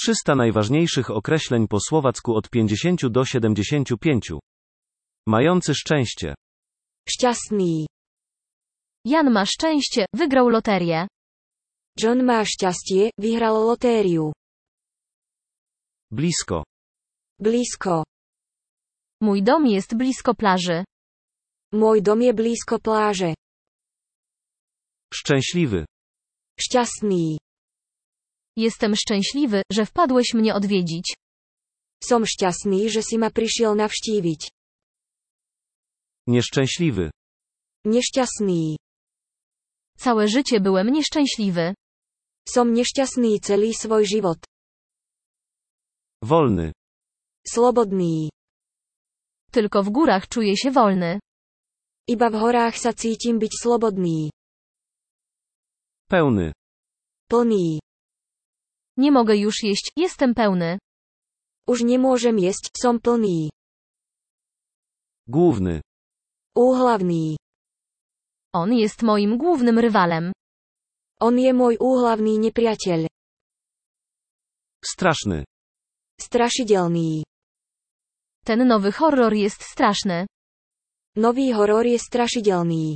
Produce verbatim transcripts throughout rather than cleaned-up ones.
trzysta najważniejszych określeń po słowacku od pięćdziesięciu do siedemdziesięciu pięciu. Mający szczęście. Šťastný. Jan ma szczęście, wygrał loterię. John má šťastie, vyhral lotériu. Blisko. Blízko. Mój dom jest blisko plaży. Môj dom je blízko pláže. Szczęśliwy. Šťastný. Jestem szczęśliwy, że wpadłeś mnie odwiedzić. Som šťastný, že si ma prišiel navštíviť. Nieszczęśliwy. Nešťastný. Całe życie byłem nieszczęśliwy. Som nešťastný celý svoj život. Wolny. Slobodný. Tylko w górach czuję się wolny. Iba v horách sa cítim byť slobodný. Pełny. Plný. Nie mogę już jeść, jestem pełny. Už nemôžem jesť, som plný. Główny. Úhlavný. On jest moim głównym rywalem. On je môj úhlavný nepriateľ. Straszny. Strašidelný. Ten nowy horror jest straszny. Nový horor je strašidelný.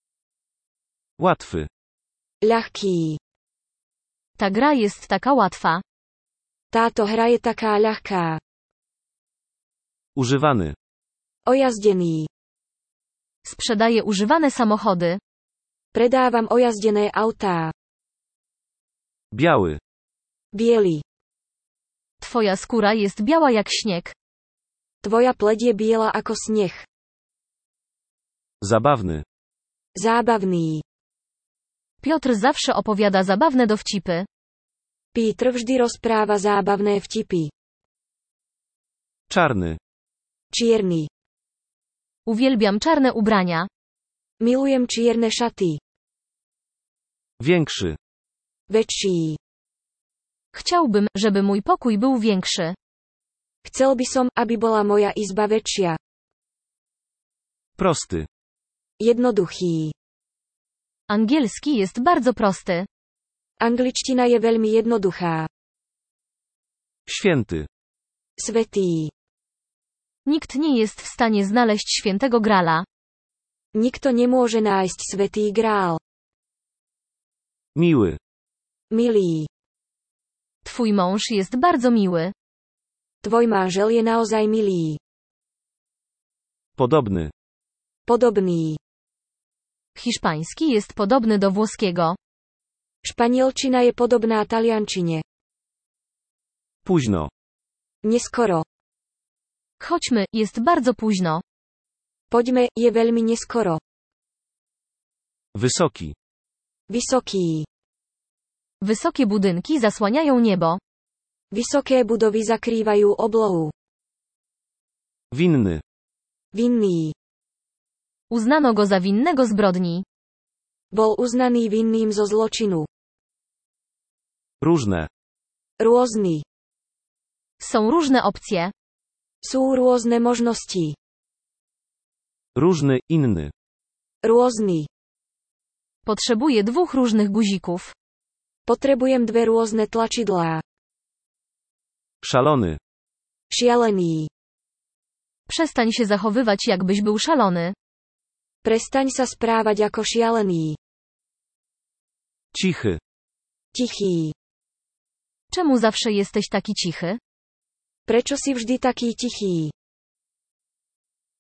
Łatwy. Ľahký. Ta gra jest taka łatwa. Táto hra je taká ľahká. Używany. Ojazdený. Sprzedaję używane samochody. Predávam ojazdené autá. Biały. Biely. Twoja skóra jest biała jak śnieg. Tvoja pleť je biela ako sneh. Zabawny. Zábavný. Piotr zawsze opowiada zabawne dowcipy. Pítr vždy rozpráva zábavné vtipy. Czarny. Čierny. Uwielbiam czarne ubrania. Milujem čierne šaty. Większy. Väčší. Chciałbym, żeby mój pokój był większy. Chcel by som, aby bola moja izba väčšia. Prosty. Jednoduchý. Angielski jest bardzo prosty. Angličtina je veľmi jednoduchá. Święty. Svätý. Nikt nie jest w stanie znaleźć świętego grala. Nikto nemôže nájsť svätý grál. Miły. Milý. Twój mąż jest bardzo miły. Tvoj manžel je naozaj milý. Podobny. Podobný. Hiszpański jest podobny do włoskiego. Španielčina je podobná taliančine. Późno. Neskoro. Chodźmy, jest bardzo późno. Poďme, je veľmi neskoro. Wysoki. Vysoký. Wysokie budynki zasłaniają niebo. Vysoké budovy zakrývajú oblohu. Winny. Vinný. Uznano go za winnego zbrodni. Bol uznaný vinným zo zločinu. Różne. Rôzny. Są różne opcje. Sú rôzne možnosti. Różny, inny. Rôzny. Potrzebuję dwóch różnych guzików. Potrebujem dve rôzne tlačidlá. Szalony. Šialený. Przestań się zachowywać, jakbyś był szalony. Prestaň sa správať ako šialený. Cichy. Tichý. Czemu zawsze jesteś taki cichy? Prečo si vždy taký tichý?